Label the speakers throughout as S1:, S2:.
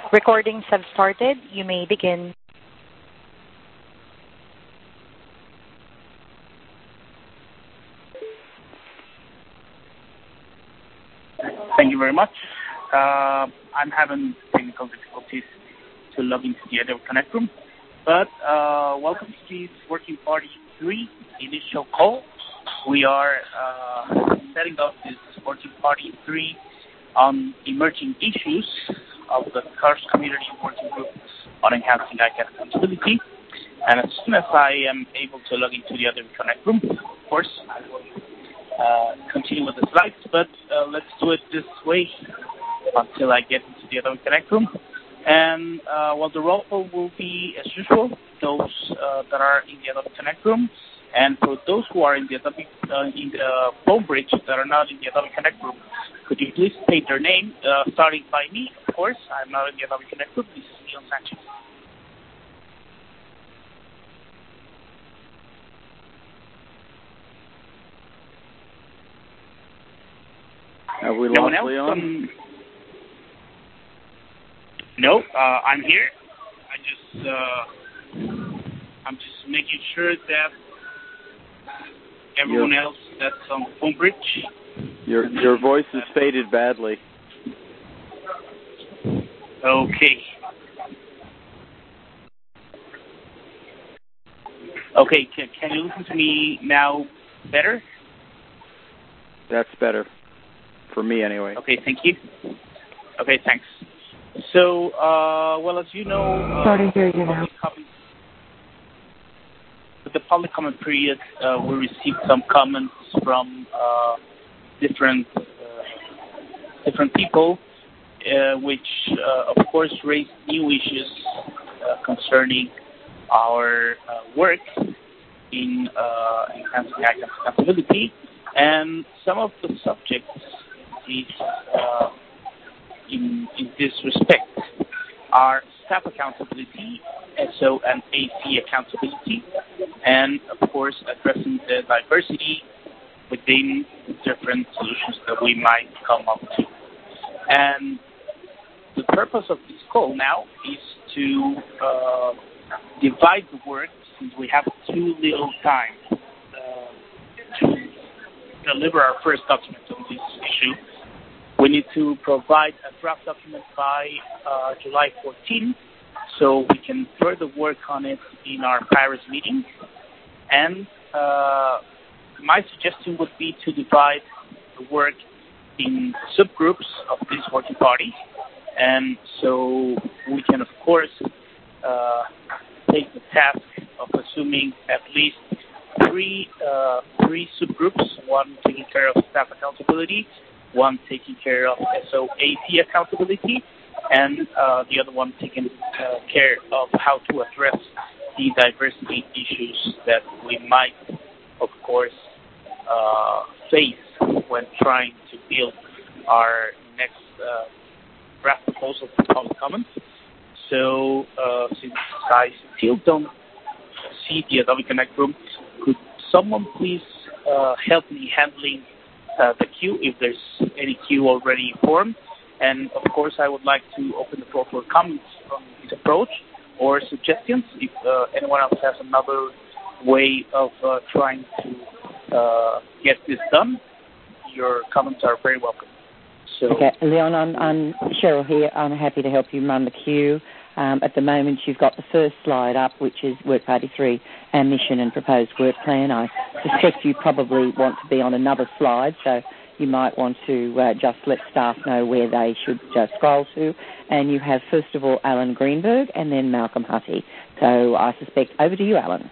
S1: Recordings have started. You may begin.
S2: Thank you very much. I'm having technical difficulties to log into the Adobe Connect room, but welcome to this Working Party 3 initial call. We are setting up this Working Party 3 on emerging issues of the CARS Community Working Group on enhancing ICANN accountability. And as soon as I am able to log into the Adobe Connect room, of course, I will continue with the slides, but let's do it this way until I get into the Adobe Connect room. And the roll call will be, as usual, those that are in the Adobe Connect room. And for those who are in the Adobe in the phone bridge that are not in the Adobe Connect room, could you please state their name, starting by me, of course. I'm not in the Adobe Connect room. This is Leon Sanchez.
S3: Have we lost Leon?
S2: No, I'm here. I'm just making sure that everyone else that's on the phone bridge.
S3: Your voice is faded badly.
S2: Okay. Okay, can you listen to me now better?
S3: That's better. For me, anyway.
S2: Okay, thank you. Okay, thanks. So, as you know,
S1: Starting here, you know.
S2: With the public comment period, we received some comments from different people, which, of course, raised new issues concerning our work in enhancing ICANN accountability, and some of the subjects in this respect are staff accountability, SO and AC accountability, and of course addressing the diversity within the different solutions that we might come up to. And the purpose of this call now is to divide the work, since we have too little time to deliver our first document on this issue. We need to provide a draft document by July 14th, so we can further work on it in our Paris meeting. And my suggestion would be to divide the work in subgroups of this working party, and so we can, of course, take the task of assuming at least three subgroups: one taking care of staff accountability, one taking care of SOAC accountability, and the other one taking care of how to address the diversity issues that we might, of course, face when trying to build our next draft proposal for public comment. So, since I still don't see the Adobe Connect room, could someone please help me handling the queue, if there's any queue already formed? And of course, I would like to open the floor for comments on this approach or suggestions. If anyone else has another way of trying to get this done, your comments are very welcome. So,
S4: okay, Leon, I'm Cheryl here. I'm happy to help you run the queue. At the moment, you've got the first slide up, which is Work Party 3, our mission and proposed work plan. I suspect you probably want to be on another slide, so you might want to just let staff know where they should scroll to. And you have, first of all, Alan Greenberg and then Malcolm Hutty. So I suspect, over to you, Alan.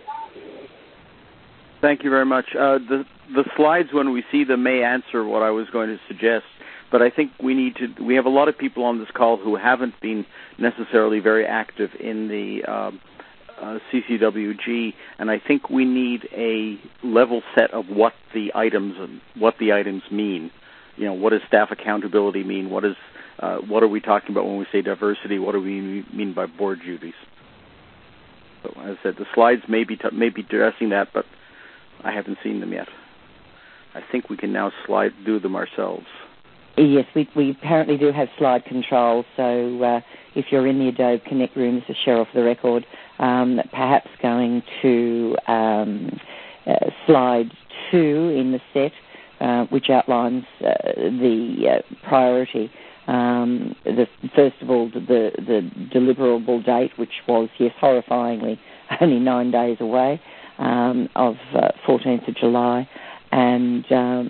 S3: Thank you very much. The slides, when we see them, may answer what I was going to suggest. But I think we have a lot of people on this call who haven't been necessarily very active in the CCWG, and I think we need a level set of what the items mean. You know, what does staff accountability mean? What are we talking about when we say diversity? What do we mean by board duties? So, as I said, the slides may be addressing that, but I haven't seen them yet. I think we can now do them ourselves.
S4: Yes, we apparently do have slide control, so if you're in the Adobe Connect room, this is Cheryl for the record, perhaps going to slide 2 in the set, which outlines the priority. First of all, the deliverable date, which was, yes, horrifyingly only 9 days away, of 14th of July. And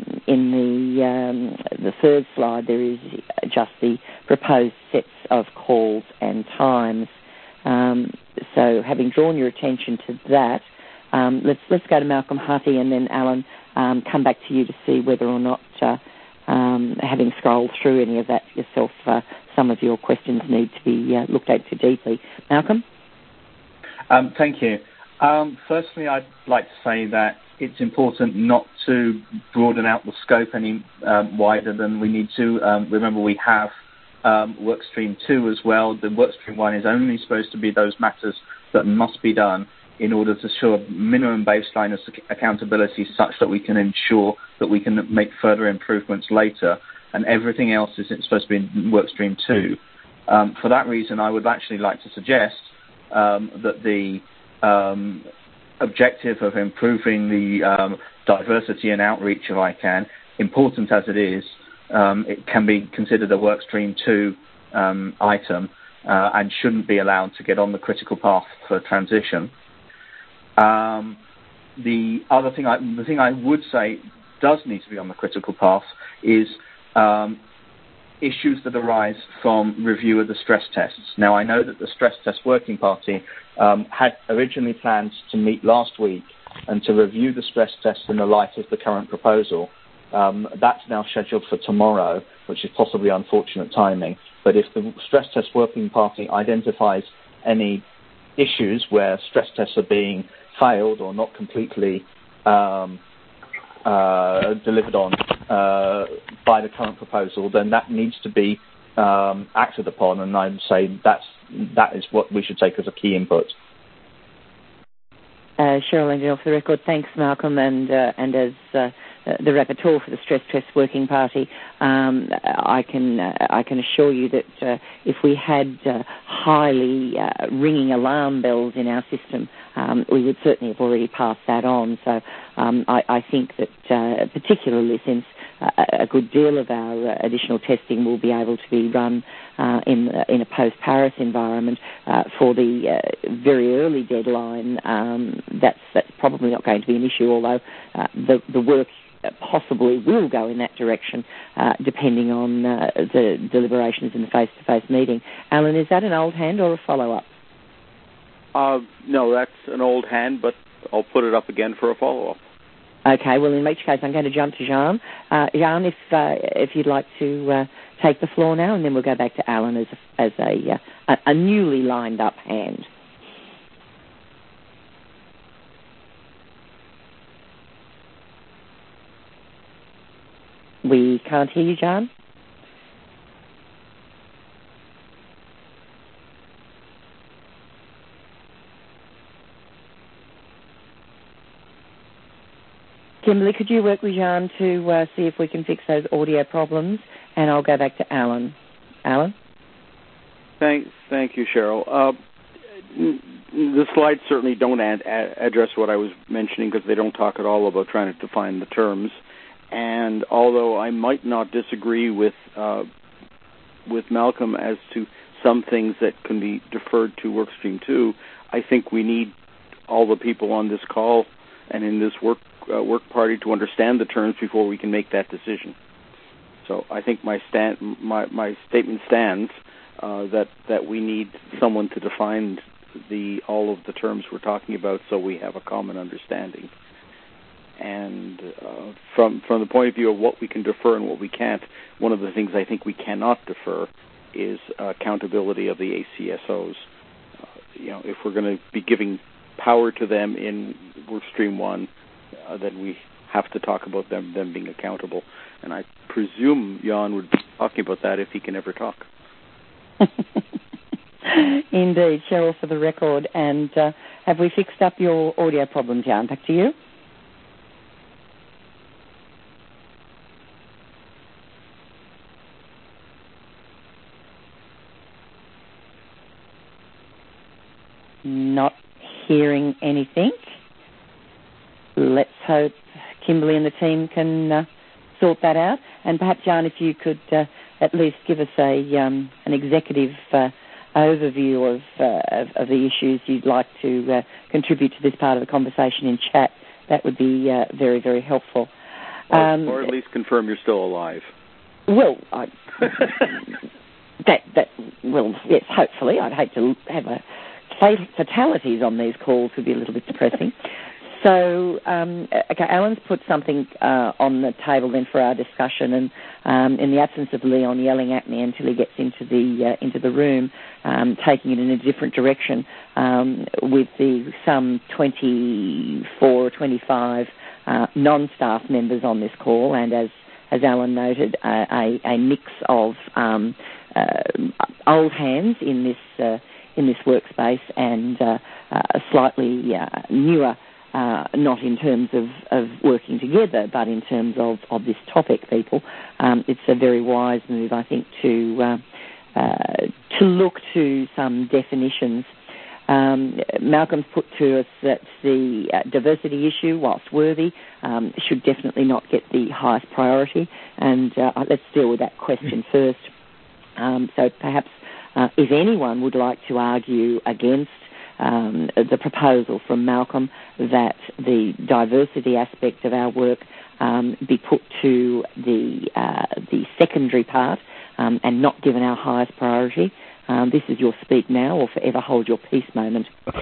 S4: in the third slide, there is just the proposed sets of calls and times. So, having drawn your attention to that, let's go to Malcolm Hutty and then Alan, come back to you to see whether or not, having scrolled through any of that yourself, some of your questions need to be looked at too deeply. Malcolm?
S5: Thank you. Firstly, I'd like to say that it's important not to broaden out the scope any wider than we need to. Remember, we have Workstream 2 as well. The Workstream 1 is only supposed to be those matters that must be done in order to show a minimum baseline of accountability such that we can ensure that we can make further improvements later. And everything else is supposed to be in Workstream 2. For that reason, I would actually like to suggest that the objective of improving the diversity and outreach, if I can, important as it is, it can be considered a Workstream 2 item and shouldn't be allowed to get on the critical path for transition. The thing I would say does need to be on the critical path is issues that arise from review of the stress tests. Now, I know that the stress test working party had originally planned to meet last week and to review the stress tests in the light of the current proposal. That's now scheduled for tomorrow, which is possibly unfortunate timing. But if the stress test working party identifies any issues where stress tests are being failed or not completely delivered on by the current proposal, then that needs to be acted upon, and I'd say that is what we should take as a key input.
S4: Cheryl Angel, for the record, thanks, Malcolm, and as the rapporteur for the Stress Test Working Party, I can assure you that if we had highly ringing alarm bells in our system, we would certainly have already passed that on. So I think that particularly since a good deal of our additional testing will be able to be run in a post-Paris environment for the very early deadline, that's probably not going to be an issue, although the work possibly will go in that direction, depending on the deliberations in the face-to-face meeting. Alan, is that an old hand or a follow-up?
S3: No, that's an old hand, but I'll put it up again for a follow-up.
S4: Okay, well, in which case I'm going to jump to Jean. Jean, if you'd like to take the floor now, and then we'll go back to Alan as a newly lined up hand. We can't hear you, John. Kimberly, could you work with Jan to see if we can fix those audio problems? And I'll go back to Alan. Alan?
S3: Thank you, Cheryl. The slides certainly don't address what I was mentioning because they don't talk at all about trying to define the terms. And although I might not disagree with Malcolm as to some things that can be deferred to Workstream 2, I think we need all the people on this call and in this work party to understand the terms before we can make that decision. So I think my statement stands that we need someone to define all of the terms we're talking about so we have a common understanding. And from the point of view of what we can defer and what we can't, one of the things I think we cannot defer is accountability of the ACSOs. If we're going to be giving power to them in Workstream 1, then we have to talk about them being accountable. And I presume Jan would be talking about that if he can ever talk.
S4: Indeed, Cheryl, for the record. And have we fixed up your audio problems, Jan? Back to you. Not hearing anything. Let's hope Kimberly and the team can sort that out. And perhaps, Jan, if you could at least give us an executive overview of the issues you'd like to contribute to this part of the conversation in chat, that would be very, very helpful.
S3: Or at least confirm you're still alive.
S4: Well, well, yes, hopefully. I'd hate to have fatalities on these calls would be a little bit depressing. So, okay, Alan's put something on the table then for our discussion, and in the absence of Leon yelling at me until he gets into the room, taking it in a different direction, with some 24 or 25 non-staff members on this call, and as Alan noted, a mix of old hands in this workspace and slightly newer. Not in terms of working together, but in terms of this topic, people. It's a very wise move, I think, to look to some definitions. Malcolm's put to us that the diversity issue, whilst worthy, should definitely not get the highest priority. And let's deal with that question first. So perhaps if anyone would like to argue against the proposal from Malcolm that the diversity aspect of our work be put to the secondary part and not given our highest priority. This is your speak now or forever hold your peace moment.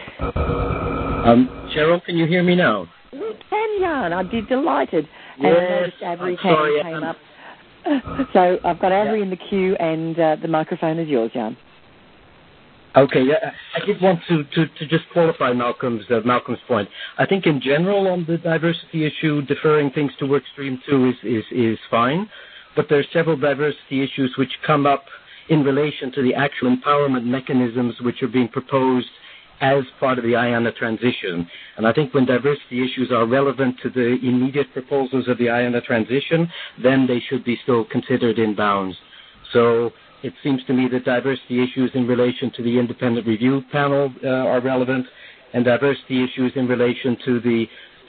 S6: Cheryl, can you hear me now?
S4: We can, Jan. I'd be delighted.
S6: Yes,
S4: and I noticed Avery's hand came up. So I've got Avery in the queue, and the microphone is yours, Jan.
S6: Okay, yeah, I did want to just qualify Malcolm's point. I think in general on the diversity issue, deferring things to Workstream 2 is fine, but there are several diversity issues which come up in relation to the actual empowerment mechanisms which are being proposed as part of the IANA transition. And I think when diversity issues are relevant to the immediate proposals of the IANA transition, then they should be still considered in bounds. So it seems to me that diversity issues in relation to the independent review panel are relevant, and diversity issues in relation to the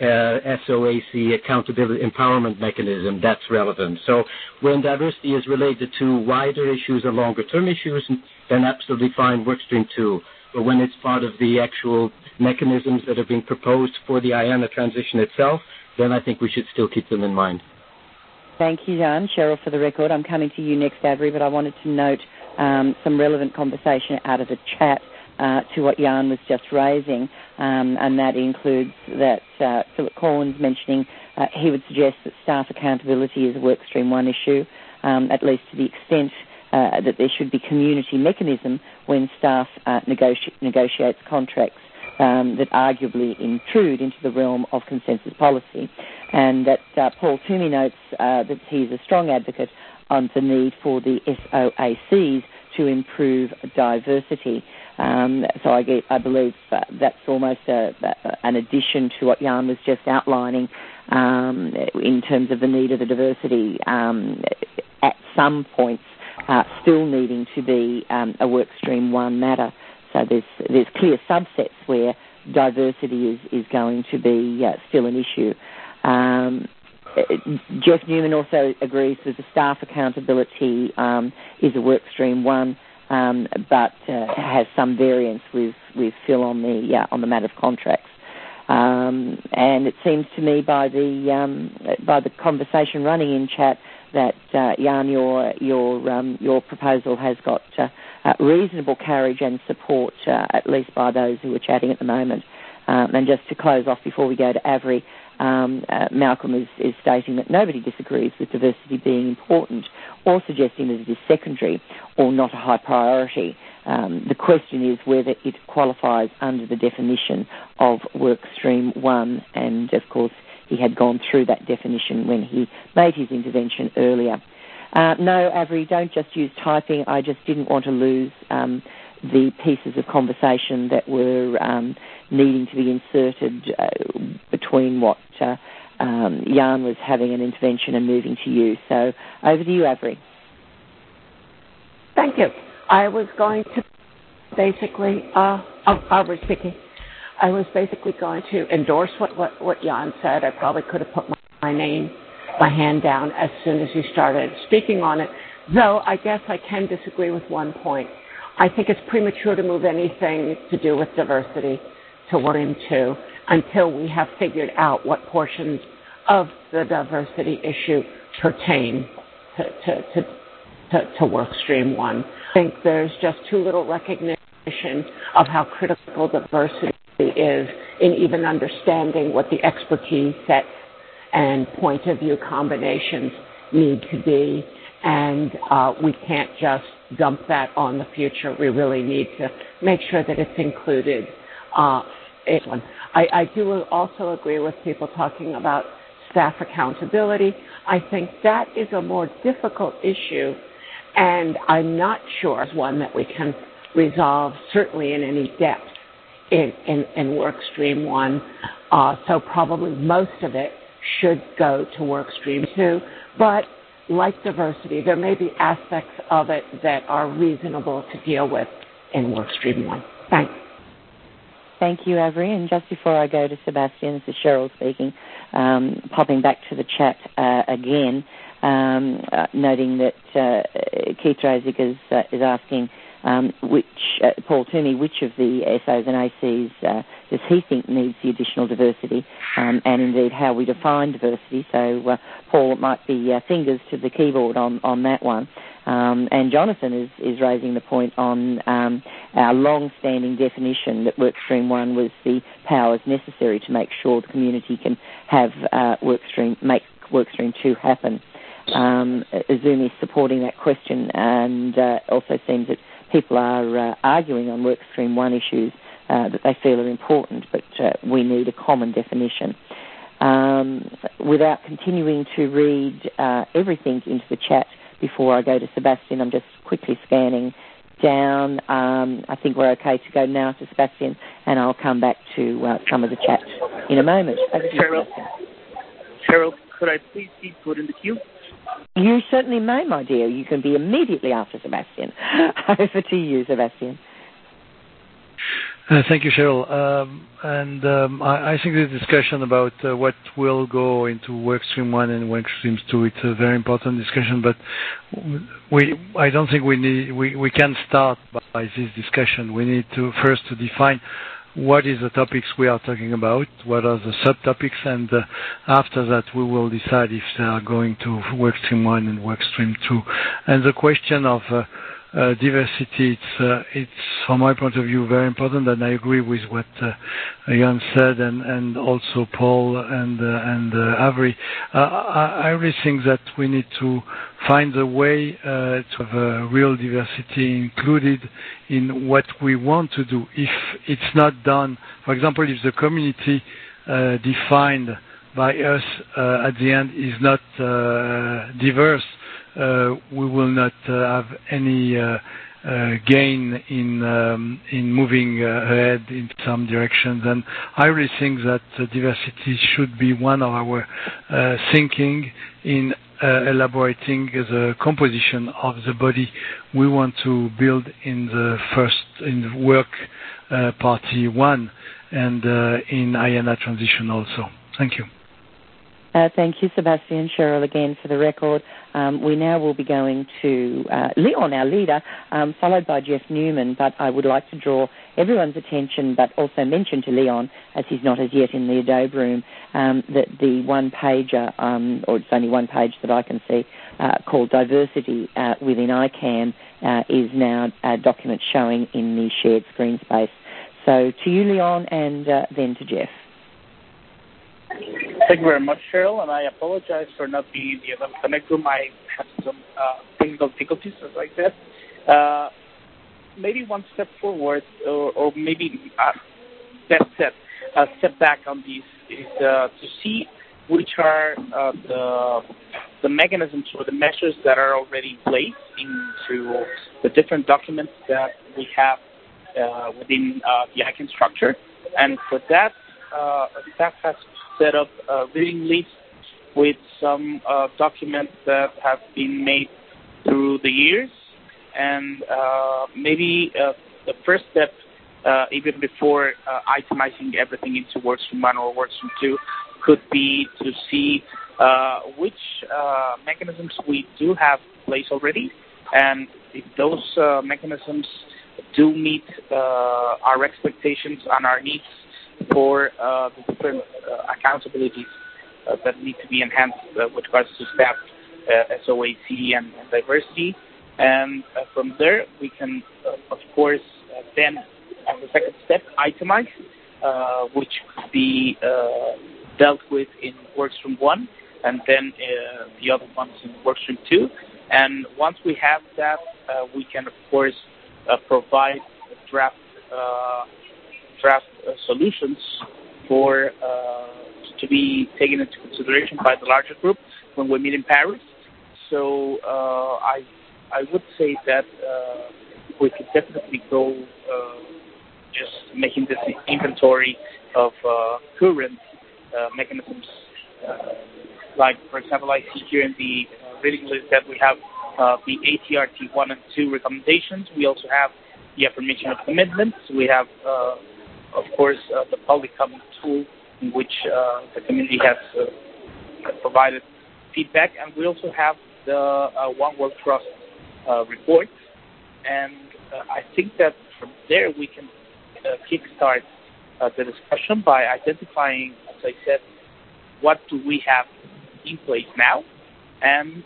S6: SOAC accountability empowerment mechanism, that's relevant. So when diversity is related to wider issues or longer term issues, then absolutely fine, Workstream 2. But when it's part of the actual mechanisms that are being proposed for the IANA transition itself, then I think we should still keep them in mind.
S4: Thank you, Jan. Cheryl, for the record, I'm coming to you next, Avery, but I wanted to note some relevant conversation out of the chat to what Jan was just raising, and that includes that Philip Collins mentioning he would suggest that staff accountability is a Workstream 1 issue, at least to the extent that there should be community mechanism when staff negotiates contracts that arguably intrude into the realm of consensus policy. And that Paul Toomey notes that he's a strong advocate on the need for the SOACs to improve diversity. So I believe that's almost an addition to what Jan was just outlining in terms of the need of the diversity at some points still needing to be a Workstream 1 matter. So there's clear subsets where diversity is going to be still an issue. Jeff Newman also agrees that the staff accountability is a Workstream 1, but has some variance with Phil on the matter of contracts. And it seems to me by the conversation running in chat that Jan, your proposal has got reasonable carriage and support, at least by those who are chatting at the moment. And just to close off before we go to Avery, Malcolm is stating that nobody disagrees with diversity being important or suggesting that it is secondary or not a high priority. The question is whether it qualifies under the definition of Workstream 1, and of course he had gone through that definition when he made his intervention earlier. No, Avery, don't just use typing. I just didn't want to lose the pieces of conversation that were needing to be inserted between what Jan was having an intervention and moving to you. So over to you, Avery.
S7: Thank you. I was going to basically, Barbara speaking. I was basically going to endorse what Jan said. I probably could have put my hand down as soon as you started speaking on it, though I guess I can disagree with one point. I think it's premature to move anything to do with diversity to Workstream 2 until we have figured out what portions of the diversity issue pertain to Workstream 1. I think there's just too little recognition of how critical diversity is in even understanding what the expertise sets and point of view combinations need to be, and we can't just dump that on the future. We really need to make sure that it's included. I do also agree with people talking about staff accountability. I think that is a more difficult issue, and I'm not sure it's one that we can resolve, certainly in any depth, in Workstream 1. So probably most of it should go to Workstream 2. But like diversity, there may be aspects of it that are reasonable to deal with in Workstream 1. Thanks.
S4: Thank you, Avery. And just before I go to Sebastian, this is Cheryl speaking, popping back to the chat again, noting that Keith Razik is asking Paul Toomey, which of the SOs and ACs does he think needs the additional diversity, and indeed how we define diversity. So, Paul, it might be fingers to the keyboard on that one. And Jonathan is raising the point on our long-standing definition that Workstream 1 was the powers necessary to make sure the community can have make Workstream 2 happen. Zoom is supporting that question, and also seems that people are arguing on Workstream 1 issues that they feel are important, but we need a common definition. Without continuing to read everything into the chat before I go to Sebastian, I'm just quickly scanning down. I think we're okay to go now to Sebastian, and I'll come back to some of the chat in a moment.
S2: Cheryl, could I please be put in the queue?
S4: You certainly may, my dear. You can be immediately after Sebastian. Over to you, Sebastian.
S8: Thank you, Cheryl. I think the discussion about what will go into Workstream 1 and Workstream 2, it's a very important discussion, but I don't think we can start by this discussion. We need to first to define what is the topics we are talking about, what are the subtopics, and after that we will decide if they are going to Workstream 1 and Workstream 2. And the question of diversity, it's from my point of view very important, and I agree with what Jan said, and also Paul and Avery. I really think that we need to find a way to have real diversity included in what we want to do. If it's not done, for example, if the community defined by us at the end is not diverse, we will not have any gain in moving ahead in some directions. And I really think that diversity should be one of our thinking in elaborating the composition of the body we want to build in the work party 1 and in IANA transition also. Thank you.
S4: Thank you, Sebastian. Cheryl again for the record. We now will be going to Leon, our leader, followed by Jeff Newman, but I would like to draw everyone's attention, but also mention to Leon, as he's not as yet in the Adobe room, that the one-pager, or it's only one page that I can see, called Diversity within ICANN, is now a document showing in the shared screen space. So to you, Leon, and then to Jeff.
S2: Thank you very much, Cheryl, and I apologize for not being in the Connect room. I had some technical difficulties, as I said. Maybe one step forward, or maybe best said, a step back on these is to see which are the mechanisms or the measures that are already placed into the different documents that we have within the ICANN structure. And for that, staff has set up a reading list with some documents that have been made through the years, and maybe the first step, even before itemizing everything into Workstream 1 or Workstream 2, could be to see which mechanisms we do have in place already, and if those mechanisms do meet our expectations and our needs for the different accountabilities that need to be enhanced with regards to staff, SOAC, and diversity. And from there, we can, of course, then, as a second step, itemize, which could be dealt with in Workstream 1, and then the other ones in Workstream 2. And once we have that, we can, of course, provide draft solutions for to be taken into consideration by the larger group when we meet in Paris. So I would say that we could definitely go just making this inventory of current mechanisms. Like, for example, I see here in the reading list that we have the ATRT 1 and 2 recommendations. We also have the affirmation of commitments. We have, of course, the public comment tool in which the community has provided feedback. And we also have the One World Trust report. And I think that from there we can kickstart the discussion by identifying, as I said, what do we have in place now, and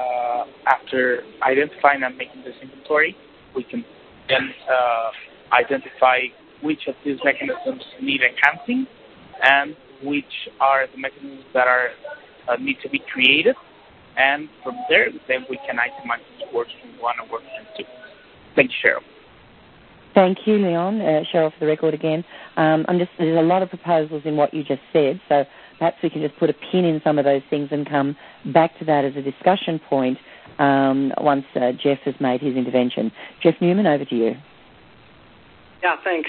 S2: after identifying and making this inventory, we can then identify which of these mechanisms need enhancing and which are the mechanisms that are need to be created, and from there, then we can itemize Workstream 1 and Workstream 2. Thank you, Cheryl.
S4: Thank you, Leon. Cheryl, for the record again. There's a lot of proposals in what you just said, so perhaps we can just put a pin in some of those things and come back to that as a discussion point once Jeff has made his intervention. Jeff Newman, over to you.
S9: Yeah, thanks.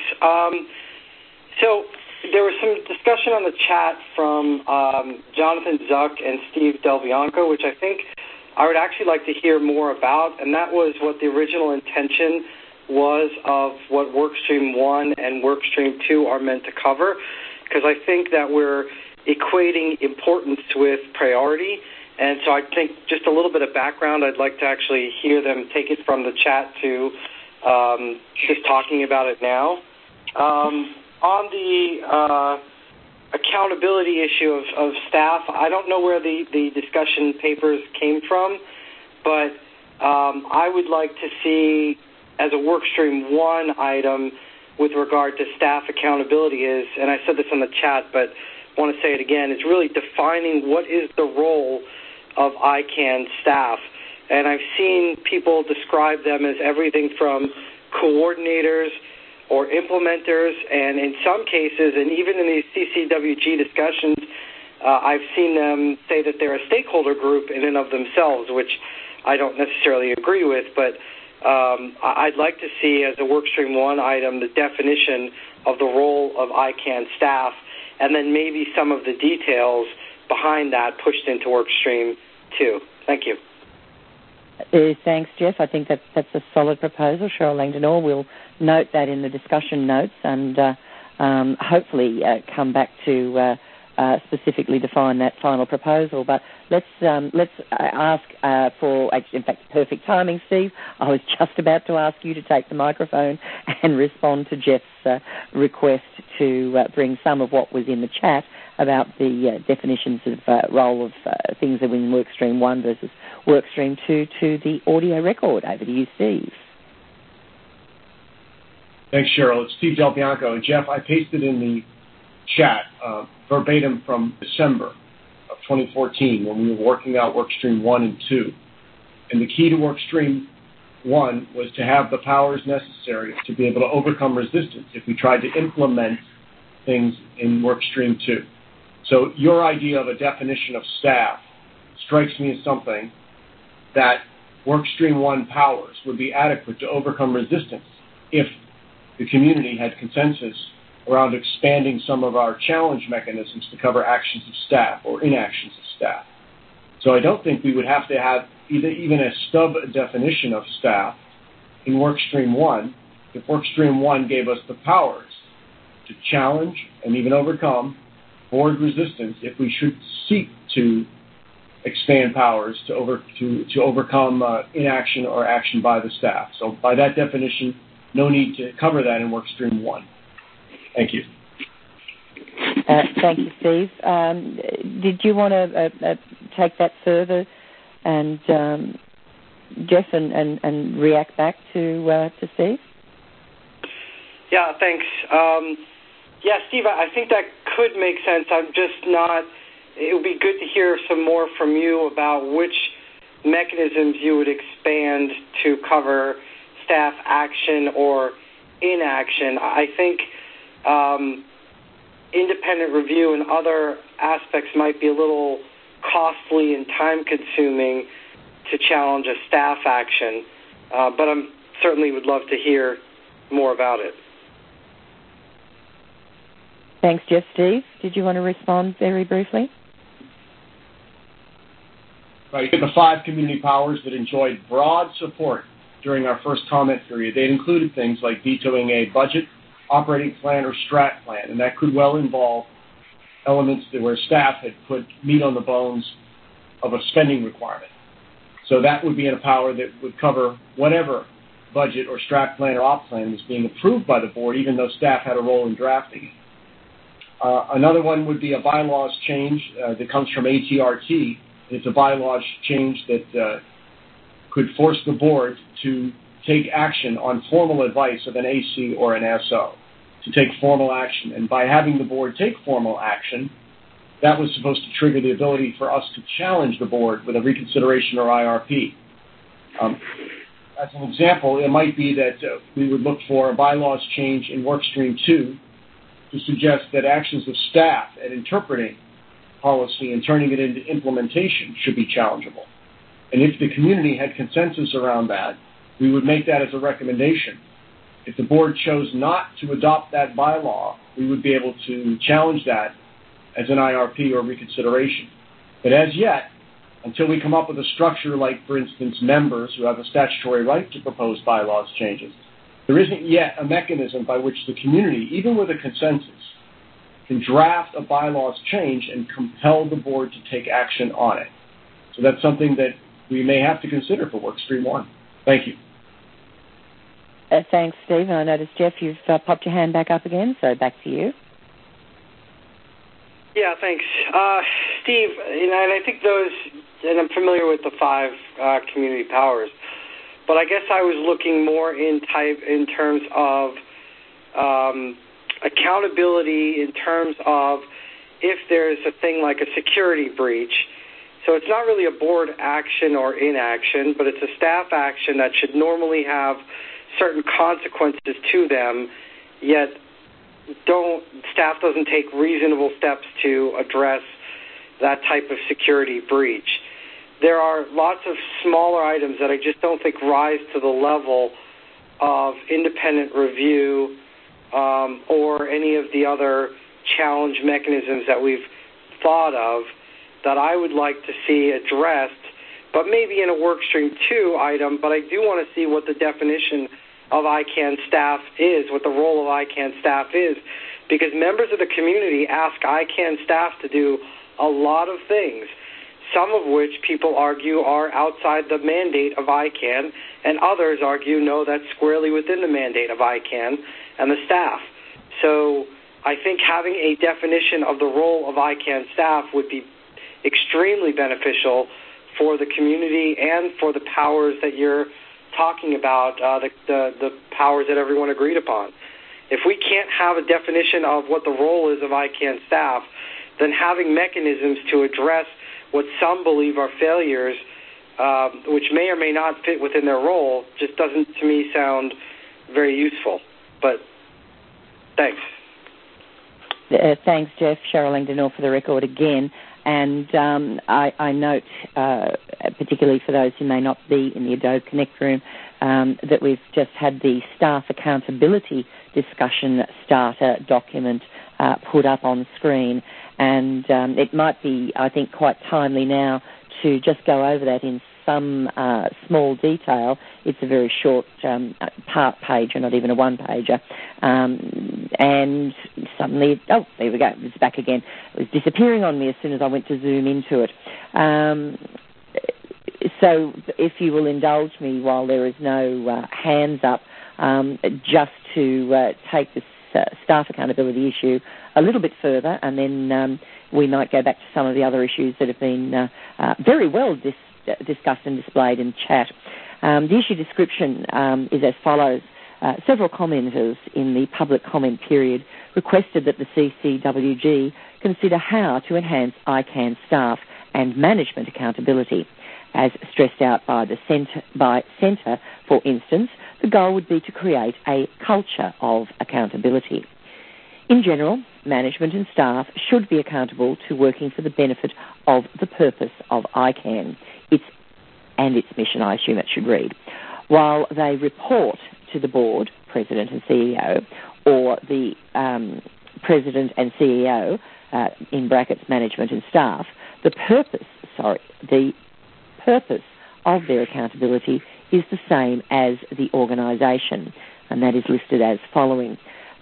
S9: So there was some discussion on the chat from Jonathan Zuck and Steve Del Bianco, which I think I would actually like to hear more about, and that was what the original intention was of what Workstream 1 and Workstream 2 are meant to cover, because I think that we're equating importance with priority. And so I think just a little bit of background, I'd like to actually hear them take it from the chat to just talking about it now. On the accountability issue of staff, I don't know where the discussion papers came from, but I would like to see as a Workstream 1 item with regard to staff accountability is, and I said this in the chat, but I want to say it again, it's really defining what is the role of ICANN staff. And I've seen people describe them as everything from coordinators or implementers, and in some cases, and even in these CCWG discussions, I've seen them say that they're a stakeholder group in and of themselves, which I don't necessarily agree with, but I'd like to see as a Workstream 1 item the definition of the role of ICANN staff, and then maybe some of the details behind that pushed into Workstream 2. Thank you.
S4: Thanks, Jeff. I think that's a solid proposal. Cheryl Langdon-Orr will note that in the discussion notes and hopefully come back to specifically define that final proposal. But let's ask for, actually, in fact, perfect timing, Steve. I was just about to ask you to take the microphone and respond to Jeff's request to bring some of what was in the chat about the definitions of role of things that were in Workstream 1 versus Workstream 2 to the audio record. Over to you, Steve.
S10: Thanks, Cheryl. It's Steve Del Bianco. And Jeff, I pasted in the chat verbatim from December of 2014 when we were working out Workstream 1 and 2. And the key to Workstream 1 was to have the powers necessary to be able to overcome resistance if we tried to implement things in Workstream 2. So your idea of a definition of staff strikes me as something that Workstream 1 powers would be adequate to overcome resistance if the community had consensus around expanding some of our challenge mechanisms to cover actions of staff or inactions of staff. So I don't think we would have to have even a stub definition of staff in Workstream 1 if Workstream 1 gave us the powers to challenge and even overcome board resistance if we should seek to expand powers to overcome inaction or action by the staff. So by that definition, no need to cover that in Workstream 1. Thank you.
S4: Thank you, Steve. Did you want to take that further and Jeff and react back to Steve?
S9: Yeah, thanks. Yeah, Steve, I think that could make sense. I'm just not. It would be good to hear some more from you about which mechanisms you would expand to cover staff action or inaction. I think independent review and other aspects might be a little costly and time-consuming to challenge a staff action, but I certainly would love to hear more about it.
S4: Thanks, Jeff. Steve, did you want to respond very briefly?
S10: Right. The 5 community powers that enjoyed broad support during our first comment period, they included things like vetoing a budget, operating plan, or strat plan, and that could well involve elements where staff had put meat on the bones of a spending requirement. So that would be in a power that would cover whatever budget or strat plan or op plan was being approved by the board, even though staff had a role in drafting it. Another one would be a bylaws change that comes from ATRT. It's a bylaws change that could force the board to take action on formal advice of an AC or an SO, to take formal action. And by having the board take formal action, that was supposed to trigger the ability for us to challenge the board with a reconsideration or IRP. As an example, it might be that we would look for a bylaws change in Workstream 2 to suggest that actions of staff at interpreting policy and turning it into implementation should be challengeable. And if the community had consensus around that, we would make that as a recommendation. If the board chose not to adopt that bylaw, we would be able to challenge that as an IRP or reconsideration. But as yet, until we come up with a structure like, for instance, members who have a statutory right to propose bylaws changes, there isn't yet a mechanism by which the community, even with a consensus, can draft a bylaws change and compel the board to take action on it. So that's something that we may have to consider for Workstream 1. Thank you.
S4: Thanks, Steve. I noticed, Jeff, you've popped your hand back up again, so back to you.
S9: Yeah, thanks. Steve, and I think those, and I'm familiar with the 5 community powers, but I guess I was looking more in terms of accountability, in terms of if there's a thing like a security breach. So it's not really a board action or inaction, but it's a staff action that should normally have certain consequences to them, yet staff doesn't take reasonable steps to address that type of security breach. There are lots of smaller items that I just don't think rise to the level of independent review or any of the other challenge mechanisms that we've thought of that I would like to see addressed, but maybe in a Workstream 2 item, but I do want to see what the definition of ICANN staff is, what the role of ICANN staff is, because members of the community ask ICANN staff to do a lot of things, some of which people argue are outside the mandate of ICANN, and others argue, no, that's squarely within the mandate of ICANN and the staff. So I think having a definition of the role of ICANN staff would be extremely beneficial for the community and for the powers that you're talking about, the powers that everyone agreed upon. If we can't have a definition of what the role is of ICANN staff, then having mechanisms to address what some believe are failures, which may or may not fit within their role, just doesn't, to me, sound very useful. But thanks.
S4: Thanks, Jeff. Cheryl Langdon for the record again. And I note, particularly for those who may not be in the Adobe Connect room, that we've just had the staff accountability discussion starter document put up on screen. And it might be, I think, quite timely now to just go over that in some small detail. It's a very short part page, or not even a one-pager. And suddenly, oh, there we go, it's back again. It was disappearing on me as soon as I went to zoom into it. So if you will indulge me while there is no hands up, just to take this staff accountability issue a little bit further, and then we might go back to some of the other issues that have been very well discussed and displayed in chat. The issue description is as follows. Several commenters in the public comment period requested that the CCWG consider how to enhance ICANN staff and management accountability. As stressed out by the Centre, for instance, the goal would be to create a culture of accountability. In general, management and staff should be accountable to working for the benefit of the purpose of ICANN, its mission, I assume it should read. While they report to the board, president and CEO, or the president and CEO, in brackets management and staff, the purpose of their accountability is the same as the organisation, and that is listed as following.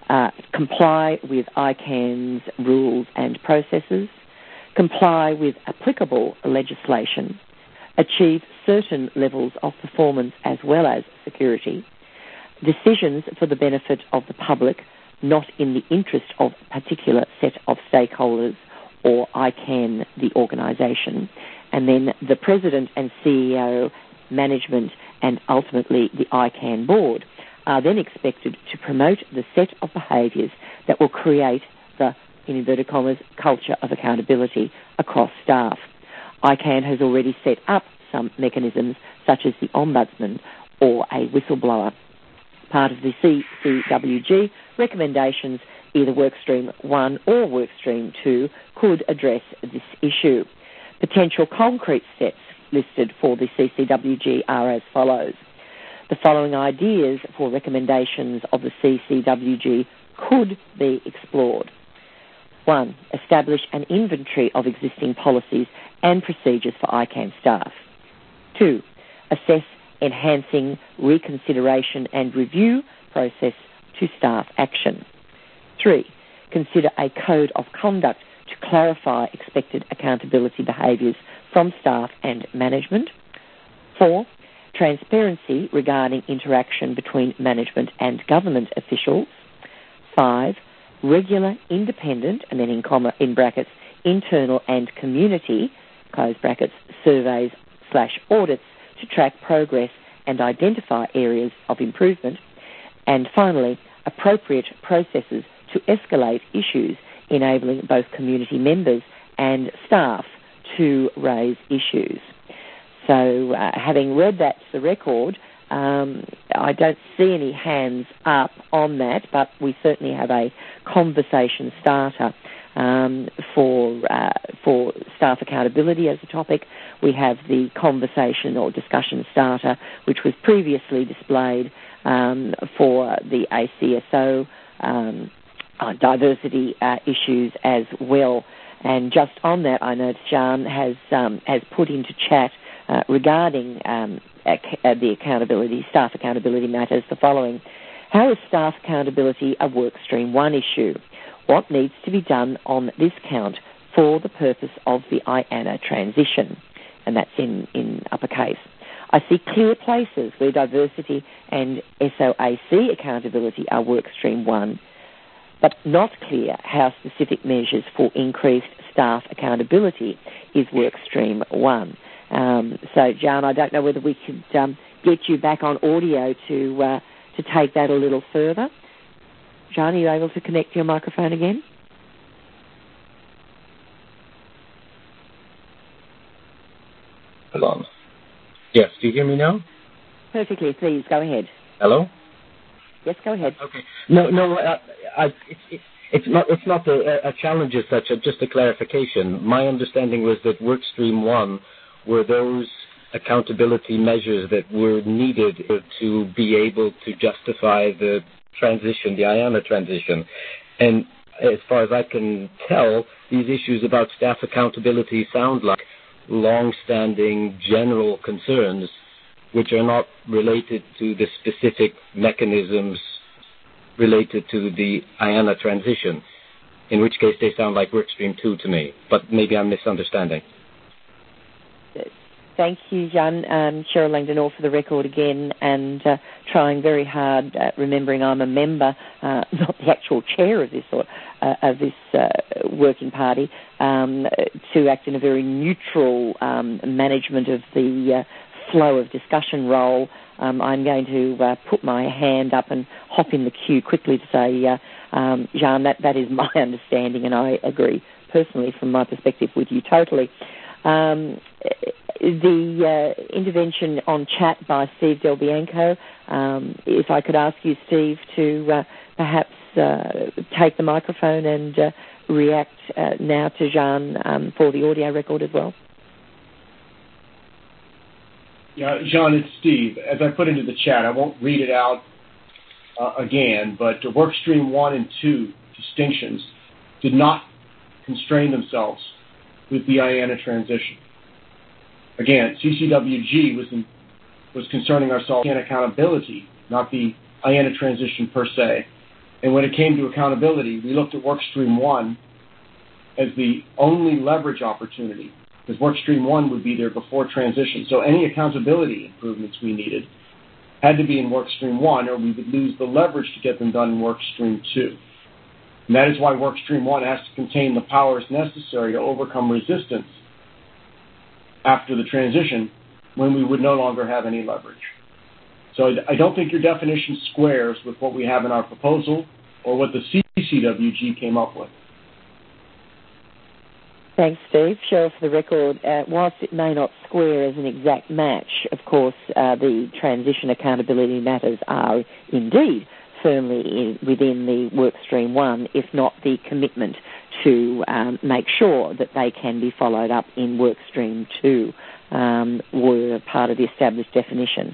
S4: Comply with ICANN's rules and processes, comply with applicable legislation, achieve certain levels of performance as well as security, decisions for the benefit of the public, not in the interest of a particular set of stakeholders or ICANN, the organisation, and then the president and CEO, management, and ultimately the ICANN board are then expected to promote the set of behaviours that will create the, in inverted commas, culture of accountability across staff. ICANN has already set up some mechanisms such as the Ombudsman or a whistleblower. Part of the CCWG recommendations, either Workstream 1 or Workstream 2, could address this issue. Potential concrete steps listed for the CCWG are as follows. The following ideas for recommendations of the CCWG could be explored. 1. Establish an inventory of existing policies and procedures for ICANN staff. 2. Assess enhancing reconsideration and review process to staff action. 3. Consider a code of conduct to clarify expected accountability behaviours from staff and management. 4. Transparency regarding interaction between management and government officials. 5. Regular, independent, and then in brackets, internal and community, close brackets, surveys/audits to track progress and identify areas of improvement. And finally, appropriate processes to escalate issues, enabling both community members and staff to raise issues. So having read that to the record, I don't see any hands up on that, but we certainly have a conversation starter for staff accountability as a topic. We have the conversation or discussion starter, which was previously displayed for the ACSO diversity issues as well. And just on that, I know Sian has put into chat regarding the accountability, staff accountability matters, the following. How is staff accountability a Workstream 1 issue? What needs to be done on this count for the purpose of the IANA transition? And that's in uppercase. I see clear places where diversity and SOAC accountability are Workstream 1, but not clear how specific measures for increased staff accountability is Workstream 1. So, Jan, I don't know whether we could get you back on audio to take that a little further. Jan, are you able to connect your microphone again?
S6: Hold on. Yes, do you hear me now?
S4: Perfectly, please, go ahead.
S6: Hello?
S4: Yes, go ahead.
S6: Okay. No, it's not a challenge as such, just a clarification. My understanding was that Workstream 1 were those accountability measures that were needed to be able to justify the transition, the IANA transition. And as far as I can tell, these issues about staff accountability sound like long-standing general concerns which are not related to the specific mechanisms related to the IANA transition, in which case they sound like Workstream 2 to me, but maybe I'm misunderstanding.
S4: Thank you, Jan. Cheryl Langdon, all for the record again, and trying very hard, remembering I'm a member, not the actual chair of this working party, to act in a very neutral management of the flow of discussion role. I'm going to put my hand up and hop in the queue quickly to say, Jan, that is my understanding, and I agree personally from my perspective with you totally. The intervention on chat by Steve Del Bianco, if I could ask you, Steve, to perhaps take the microphone and react now to Jean for the audio record as well.
S10: Yeah, Jean, it's Steve. As I put into the chat, I won't read it out again, but Workstream 1 and 2 distinctions did not constrain themselves with the IANA transition. Again, CCWG was concerning ourselves in accountability, not the IANA transition per se. And when it came to accountability, we looked at Workstream 1 as the only leverage opportunity, because Workstream 1 would be there before transition. So any accountability improvements we needed had to be in Workstream 1, or we would lose the leverage to get them done in Workstream 2. And that is why Workstream 1 has to contain the powers necessary to overcome resistance after the transition, when we would no longer have any leverage. So I don't think your definition squares with what we have in our proposal or what the CCWG came up with.
S4: Thanks, Steve. Cheryl, for the record, whilst it may not square as an exact match, of course, the transition accountability matters are indeed firmly within the Workstream 1, if not the commitment to make sure that they can be followed up in Workstream 2, were part of the established definition.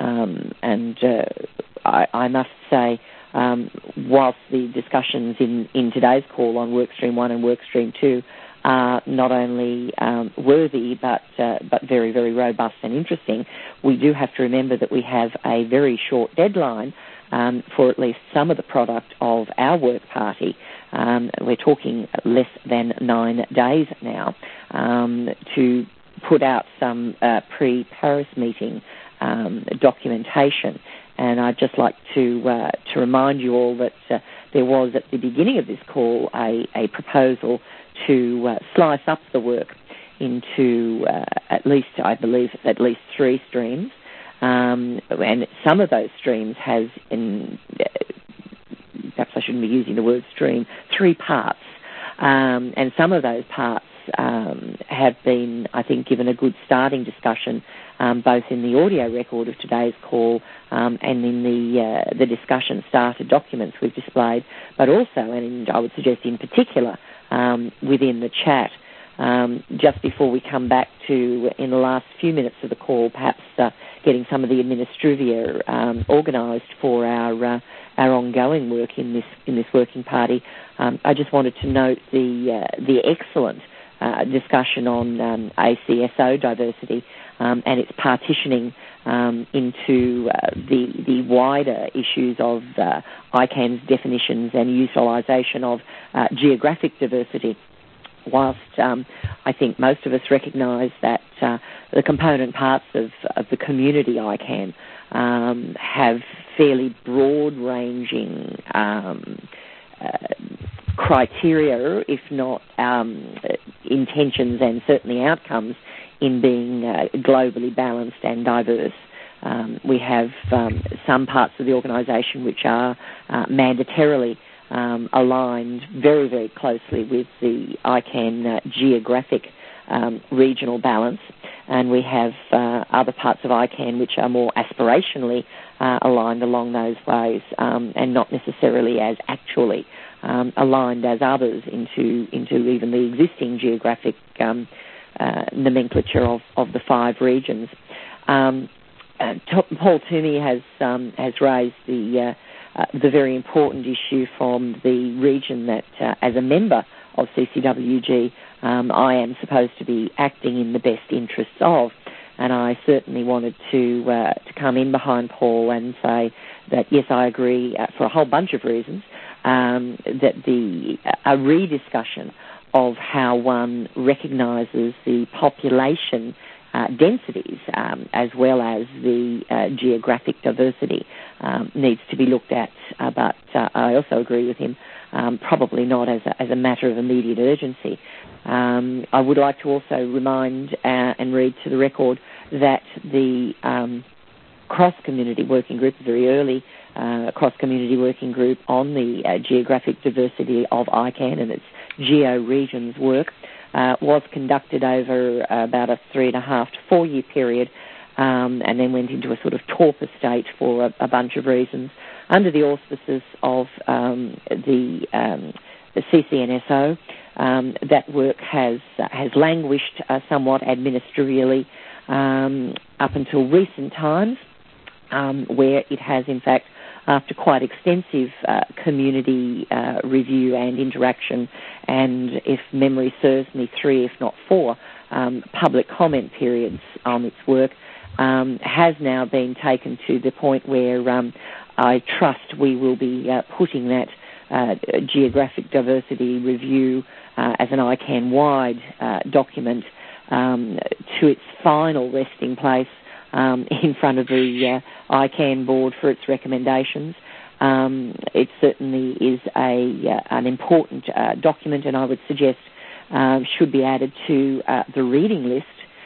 S4: I must say, whilst the discussions in today's call on Workstream 1 and Workstream 2 are not only worthy but very, very robust and interesting, we do have to remember that we have a very short deadline for at least some of the product of our work party. We're talking less than 9 days now to put out some pre-Paris meeting documentation. And I'd just like to remind you all that there was at the beginning of this call a proposal to slice up the work into at least 3 streams. And some of those streams has, perhaps I shouldn't be using the word stream, 3 parts. And some of those parts have been, I think, given a good starting discussion, both in the audio record of today's call and in the discussion starter documents we've displayed, but also, and I would suggest in particular, within the chat. Just before we come back to, in the last few minutes of the call, perhaps getting some of the administrivia organised for our ongoing work in this working party, I just wanted to note the excellent discussion on ACSO diversity and its partitioning into the wider issues of ICANN's definitions and utilisation of geographic diversity. Whilst I think most of us recognise that the component parts of the community ICANN have fairly broad-ranging criteria, if not intentions and certainly outcomes, in being globally balanced and diverse. We have some parts of the organisation which are mandatorily aligned very, very closely with the ICANN geographic regional balance, and we have other parts of ICANN which are more aspirationally aligned along those ways, and not necessarily as actually aligned as others into even the existing geographic nomenclature of the 5 regions. Paul Toomey has raised the very important issue from the region that, as a member CCWG I am supposed to be acting in the best interests of. And I certainly wanted to come in behind Paul and say that, yes, I agree for a whole bunch of reasons, that a rediscussion of how one recognises the population densities as well as the geographic diversity needs to be looked at. But I also agree with him, probably not as a matter of immediate urgency. I would like to also remind and read to the record that the cross-community working group, a very early cross-community working group on the geographic diversity of ICANN and its geo-regions work, was conducted over about a 3.5 to 4 year period, and then went into a sort of torpor state for a bunch of reasons under the auspices of the CCNSO. That work has languished somewhat administratively up until recent times, where it has, in fact, after quite extensive community review and interaction, and if memory serves me, 3, if not 4, public comment periods on its work, has now been taken to the point where I trust we will be putting that geographic diversity review as an ICANN-wide document to its final resting place in front of the ICANN board for its recommendations. It certainly is an important document, and I would suggest should be added to the reading list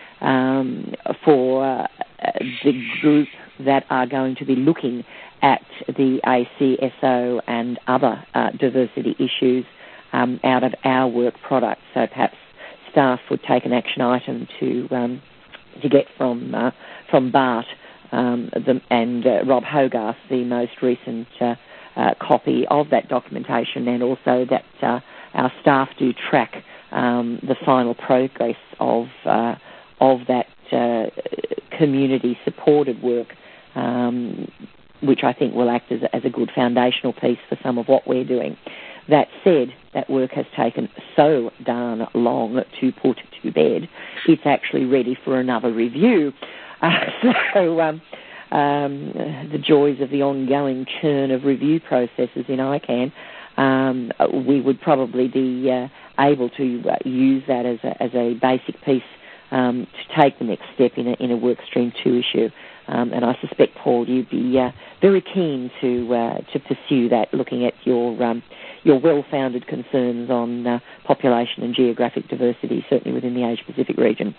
S4: for the group that are going to be looking at the ACSO and other diversity issues out of our work product. So perhaps staff would take an action item to get from Bart and Rob Hogarth the most recent copy of that documentation, and also that our staff do track the final progress of that community-supported work, which I think will act as a good foundational piece for some of what we're doing. That said, that work has taken so darn long to put to bed, it's actually ready for another review. So the joys of the ongoing churn of review processes in ICANN, we would probably be able to use that as a basic piece to take the next step in a Workstream 2 issue. And I suspect, Paul, you'd be very keen to pursue that, looking at your well-founded concerns on population and geographic diversity, certainly within the Asia-Pacific region.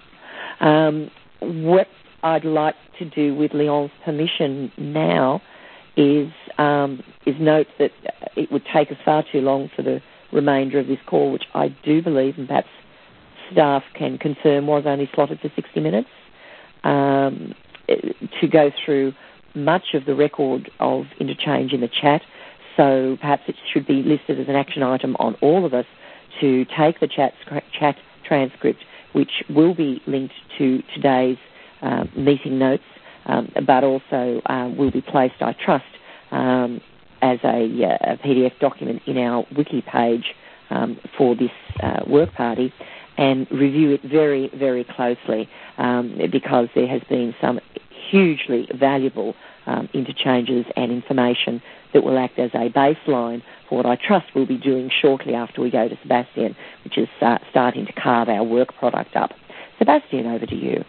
S4: What I'd like to do, with Leon's permission now, is note that it would take us far too long for the remainder of this call, which I do believe, and perhaps staff can confirm, was only slotted for 60 minutes, to go through much of the record of interchange in the chat. So perhaps it should be listed as an action item on all of us to take the chat transcript, which will be linked to today's meeting notes, but also will be placed, I trust, as a PDF document in our wiki page for this work party, and review it very, very closely, because there has been some hugely valuable interchanges and information that will act as a baseline for what I trust we'll be doing shortly after we go to Sebastian, which is starting to carve our work product up. Sebastian, over to you.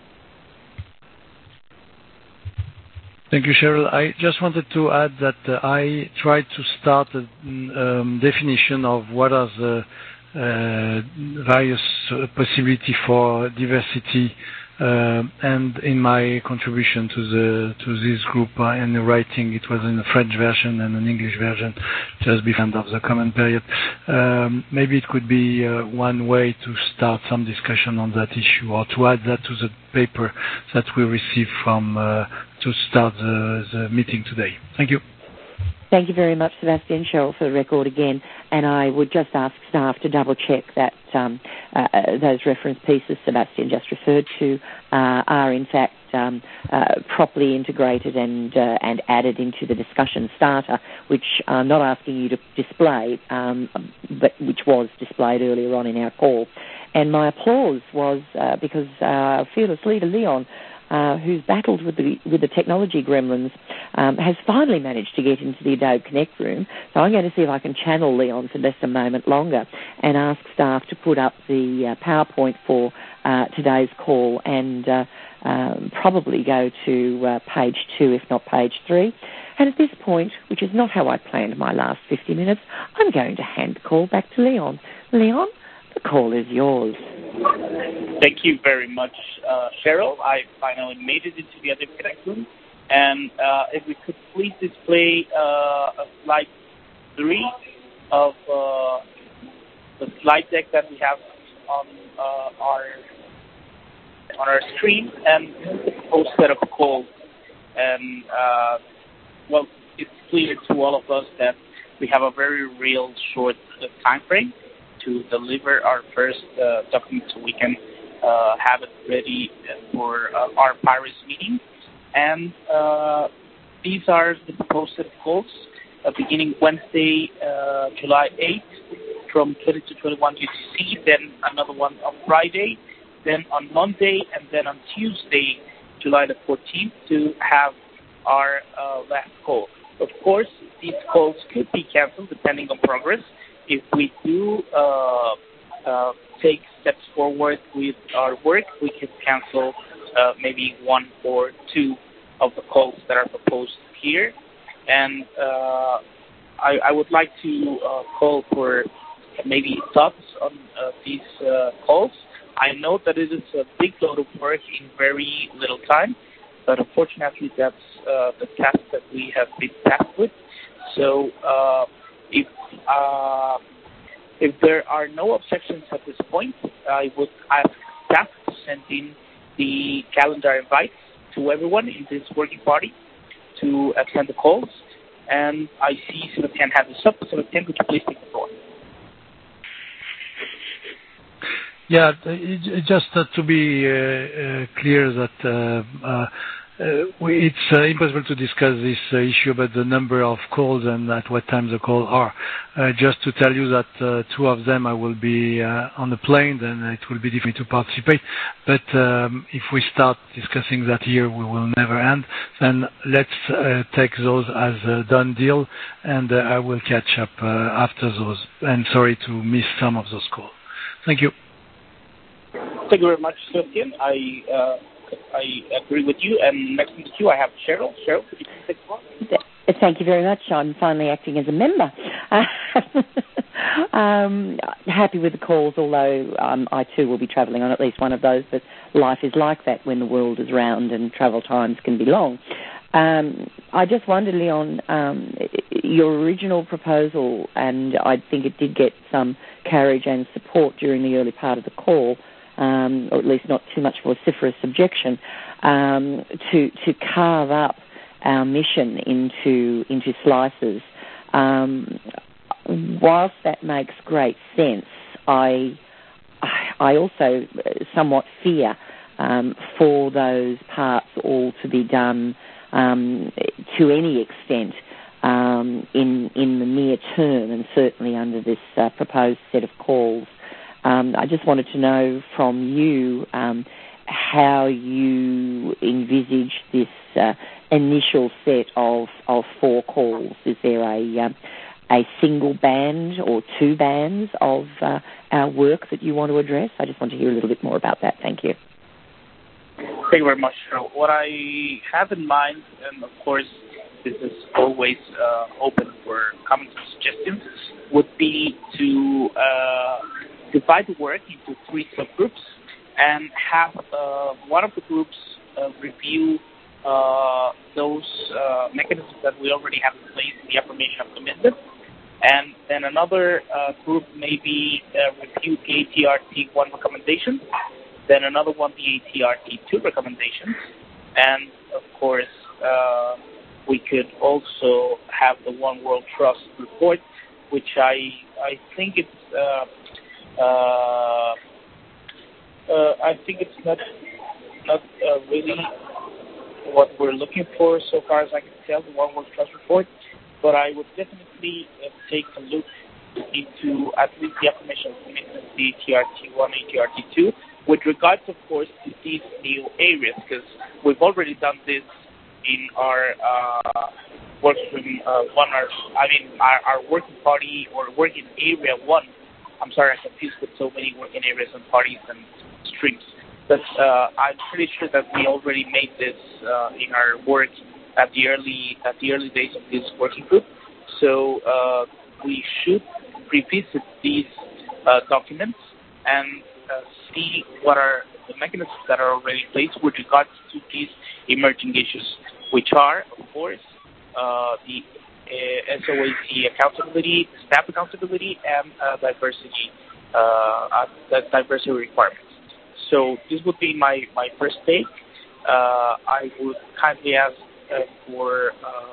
S8: Thank you, Cheryl. I just wanted to add that I tried to start a definition of what are the various possibility for diversity, and in my contribution to this group in the writing, it was in a French version and an English version just before the end of the comment period. Maybe it could be one way to start some discussion on that issue, or to add that to the paper that we received from to start the meeting today. Thank you.
S4: Thank you very much, Sebastian. Cheryl, for the record again. And I would just ask staff to double-check that those reference pieces Sebastian just referred to are, in fact, properly integrated and added into the discussion starter, which I'm not asking you to display, but which was displayed earlier on in our call. And my applause was because fearless leader Leon, who's battled with the technology gremlins, has finally managed to get into the Adobe Connect room. So I'm going to see if I can channel Leon for just a moment longer and ask staff to put up the PowerPoint for today's call and probably go to page 2, if not page 3. And at this point, which is not how I planned my last 50 minutes, I'm going to hand the call back to Leon. Leon, the call is yours.
S2: Thank you very much, Cheryl. I finally made it into the Adobe Connect room. And if we could please display slide 3 of the slide deck that we have on our screen, and the proposed set of calls. And well, it's clear to all of us that we have a very real short time frame to deliver our first document so we can have it ready for our Paris meeting. And these are the proposed set of calls beginning Wednesday, July 8th from 20 to 21 UTC, then another one on Friday, then on Monday, and then on Tuesday, July the 14th, to have our last call. Of course, these calls could be canceled depending on progress. If we do take steps forward with our work, we can cancel maybe 1 or 2 of the calls that are proposed here. And I would like to call for maybe thoughts on these calls. I know that it is a big load of work in very little time, but unfortunately that's the task that we have been tasked with. So if there are no objections at this point, I would ask staff to send in the calendar invites to everyone in this working party to attend the calls. And I see Sebastian has this up. Sebastian, could you please take the floor?
S8: Yeah, just to be clear that it's impossible to discuss this issue about the number of calls and at what time the calls are. Just to tell you that 2 of them I will be on the plane, then it will be difficult to participate. But if we start discussing that here, we will never end. Then let's take those as a done deal, and I will catch up after those. And sorry to miss some of those calls. Thank you.
S2: Thank you very much, Sebastian. I agree with you. And next in the queue, I have Cheryl. Cheryl, could you please take the floor?
S4: Thank you very much. I'm finally acting as a member. Happy with the calls, although I too will be travelling on at least one of those, but life is like that when the world is round and travel times can be long. I just wondered, Leon, your original proposal, and I think it did get some courage and support during the early part of the call, or at least not too much vociferous objection, to carve up our mission into slices. Whilst that makes great sense, I also somewhat fear for those parts all to be done to any extent in the near term, and certainly under this proposed set of calls. I just wanted to know from you how you envisage this initial set of 4 calls. Is there a single band or 2 bands of our work that you want to address? I just want to hear a little bit more about that. Thank you.
S2: Thank you very much, Cheryl. What I have in mind, and of course this is always open for comments and suggestions, would be to divide the work into 3 subgroups and have one of the groups review those mechanisms that we already have in place in the affirmation of commitment, and then another group maybe review the ATRT1 recommendations, then another one the ATRT2 recommendations, and of course we could also have the One World Trust report, which I think it's not really what we're looking for so far as I can tell, the One Work Trust report. But I would definitely take a look into at least the affirmation of commitment, the ATRT1, ATRT2, with regards, of course, to these new areas, because we've already done this in our workstream one. Our working party or working area one. I'm sorry, I'm confused with so many working areas and parties and streams. But I'm pretty sure that we already made this in our work at the early days of this working group. So we should revisit these documents and see what are the mechanisms that are already in place with regards to these emerging issues, which are, of course, the SOAC accountability, staff accountability, and diversity requirements. So this would be my first take. I would kindly ask for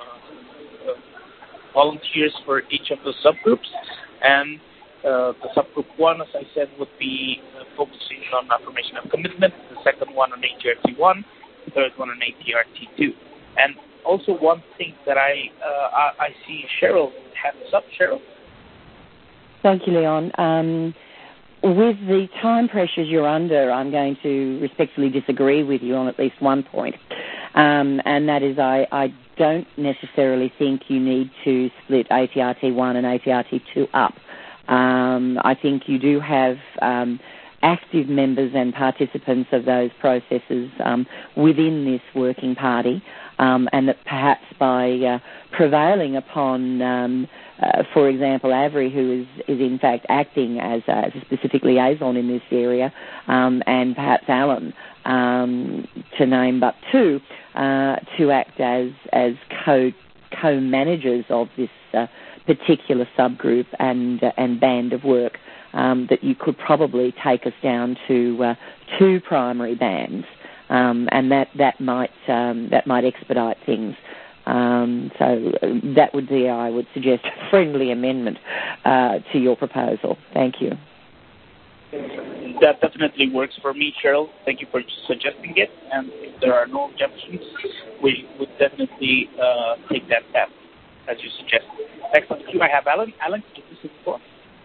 S2: volunteers for each of the subgroups, and the subgroup one, as I said, would be focusing on affirmation of commitment, the second one on ATRT1, the third one on ATRT2. And also one thing that I see Cheryl hands up. Cheryl?
S4: Thank you, Leon. With the time pressures you're under, I'm going to respectfully disagree with you on at least one point, and that is I don't necessarily think you need to split ATRT1 and ATRT2 up. I think you do have active members and participants of those processes within this working party, and that perhaps by prevailing upon, for example, Avery, who is in fact acting as a specific liaison in this area, and perhaps Alan, to name but two, to act as co-managers of this particular subgroup and band of work, that you could probably take us down to two primary bands, and that might expedite things. So that would be, I would suggest, a friendly amendment to your proposal. Thank you.
S2: That definitely works for me, Cheryl. Thank you for suggesting it. And if there are no objections, we would definitely take that path, as you suggested. Next on the queue, I have Alan. Alan, could you please inform?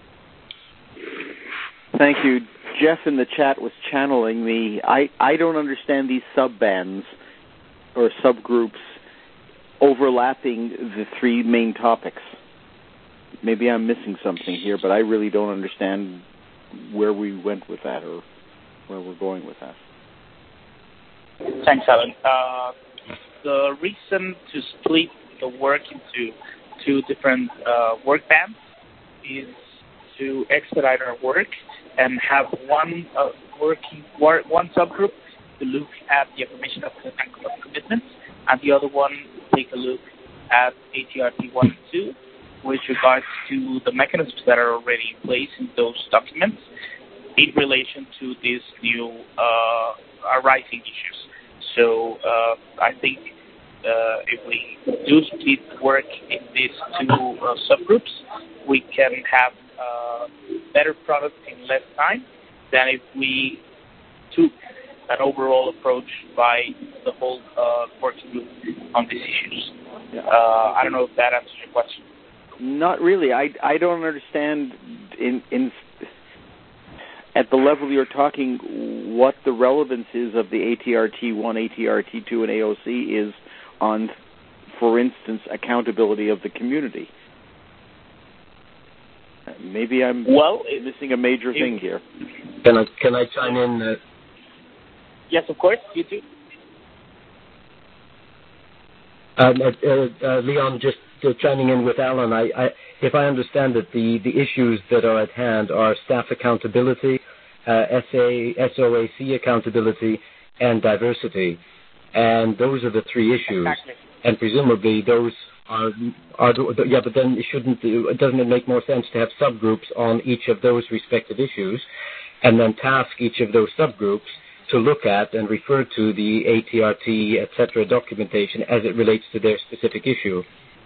S3: Thank you. Jeff in the chat was channeling me. I don't understand these sub-bands or subgroups overlapping the three main topics. Maybe I'm missing something here, but I really don't understand where we went with that or where we're going with that.
S2: Thanks, Alan. The reason to split the work into two different work bands is to expedite our work and have one subgroup to look at the affirmation of commitments, and the other one take a look at ATRT1 and 2 with regards to the mechanisms that are already in place in those documents in relation to these new arising issues. So I think if we do split work in these two subgroups, we can have better product in less time than if we took an overall approach by the whole working group on these issues. I don't know if that answers your question.
S3: Not really. I don't understand in at the level you're talking what the relevance is of the ATRT1, ATRT2, and AOC is on, for instance, accountability of the community. Maybe I'm missing a major thing here.
S6: Can I chime in?
S2: Yes, of course. You too.
S6: Leon, just chiming in with Alan, if I understand it, the issues that are at hand are staff accountability, SOAC accountability, and diversity. And those are the three issues.
S2: Exactly.
S6: And presumably those are but then doesn't it make more sense to have subgroups on each of those respective issues and then task each of those subgroups to look at and refer to the ATRT, etc. documentation as it relates to their specific issue?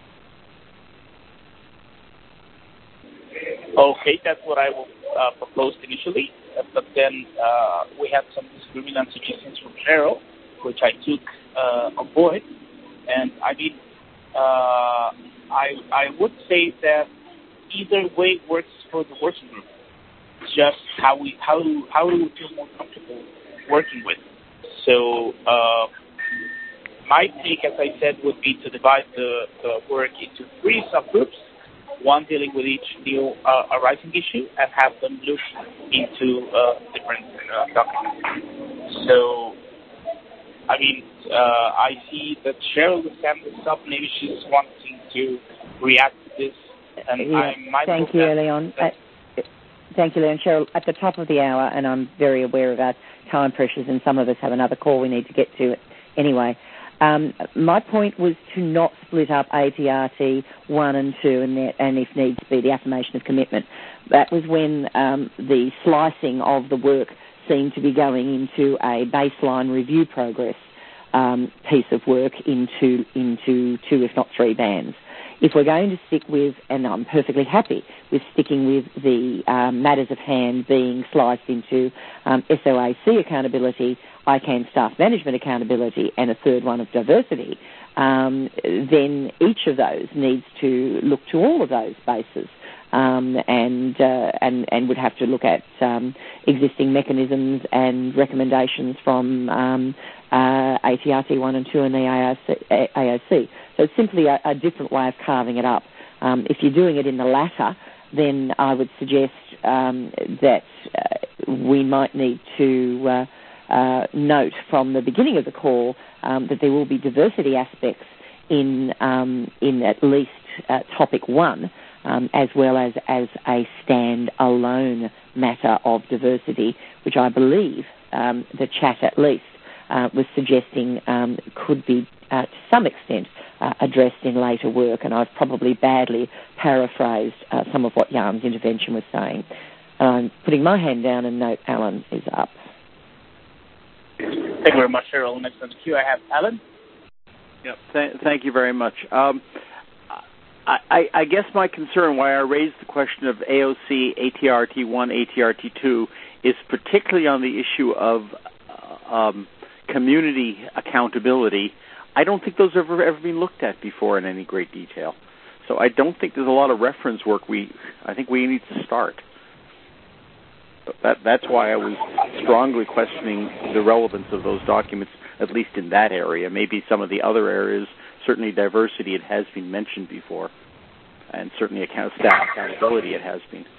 S2: Okay, that's what I proposed initially, but then we had some disagreement and suggestions from Cheryl, which I took avoid. And I mean, I would say that either way works for the working group. It's just how we feel more comfortable working with. So my take, as I said, would be to divide the work into 3 subgroups, one dealing with each new arising issue, and have them look into different documents. So, I mean, I see that Cheryl is having this up. Maybe she's wanting to react to this. And
S4: thank you, Leon. Thank you, Leon. Cheryl, at the top of the hour, and I'm very aware of our time pressures, and some of us have another call we need to get to anyway. My point was to not split up ATRT 1 and 2 and if needs be, the affirmation of commitment. That was when the slicing of the work seemed to be going into a baseline review progress piece of work into 2, if not 3 bands. If we're going to stick with, and I'm perfectly happy with sticking with the matters of hand being sliced into SOAC accountability, ICANN staff management accountability, and a third one of diversity, then each of those needs to look to all of those bases and would have to look at existing mechanisms and recommendations from ATRT 1 and 2 and the AOC. So it's simply a different way of carving it up. If you're doing it in the latter, then I would suggest that we might need to note from the beginning of the call that there will be diversity aspects in at least topic 1, as well as a stand-alone matter of diversity, which I believe the chat at least was suggesting could be to some extent addressed in later work, and I've probably badly paraphrased some of what Jan's intervention was saying. I'm putting my hand down and note Alan is up.
S2: Thank you very much, Cheryl. Next on the queue, I have Alan.
S3: Yep. Thank you very much. I guess my concern, why I raised the question of AOC, ATRT 1, ATRT 2, is particularly on the issue of community accountability. I don't think those have ever been looked at before in any great detail. So I don't think there's a lot of reference work I think we need to start. That's why I was strongly questioning the relevance of those documents, at least in that area. Maybe some of the other areas, certainly diversity, it has been mentioned before, and certainly staff accountability, it has been.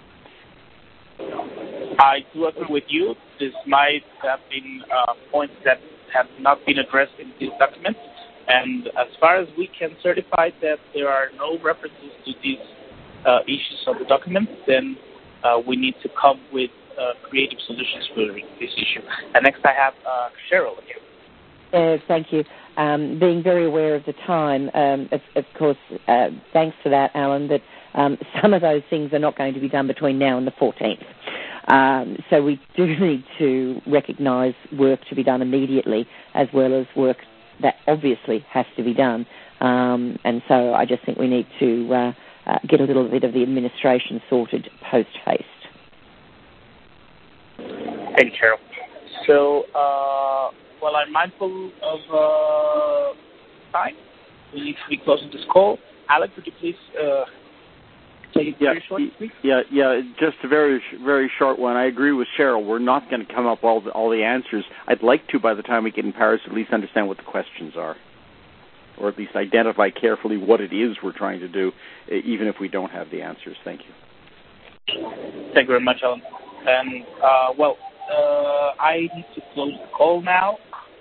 S2: I do agree with you. This might have been points that have not been addressed in this document, and as far as we can certify that there are no references to these issues of the document, then we need to come with creative solutions for this issue. And next I have Cheryl again.
S4: Thank you. Being very aware of the time, of course, thanks for that, Alan, that some of those things are not going to be done between now and the 14th. So we do need to recognise work to be done immediately, as well as work that obviously has to be done. And so I just think we need to get a little bit of the administration sorted post-haste.
S2: Thank you, Cheryl. So, well, I'm mindful of time. We need to be closing this call. Alex, would you please take it very short, please?
S3: Yeah, just a very, very short one. I agree with Cheryl. We're not going to come up with all the answers. I'd like to, by the time we get in Paris, at least understand what the questions are, or at least identify carefully what it is we're trying to do, even if we don't have the answers. Thank you.
S2: Thank you very much, Alan. And, I need to close the call now.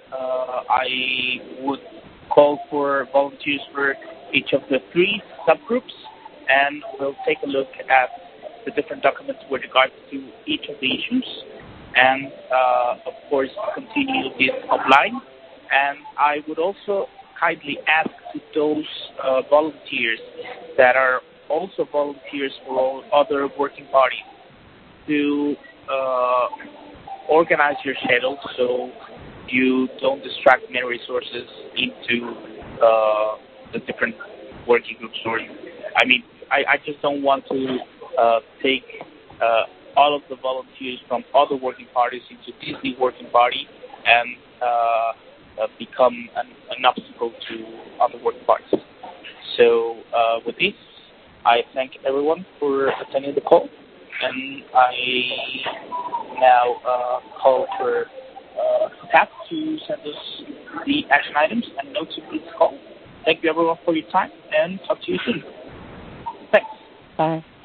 S2: I would call for volunteers for each of the 3 subgroups, and we'll take a look at the different documents with regards to each of the issues, and, of course, continue this offline. And I would also kindly ask to those volunteers that are also volunteers for all other working parties to organize your schedule so you don't distract many resources into the different working groups. I just don't want to take all of the volunteers from other working parties into this new working party and become an obstacle to other work parts. So with this, I thank everyone for attending the call, and I now call for staff to send us the action items and notes of this call. Thank you everyone for your time, and talk to you soon. Thanks.
S4: Bye.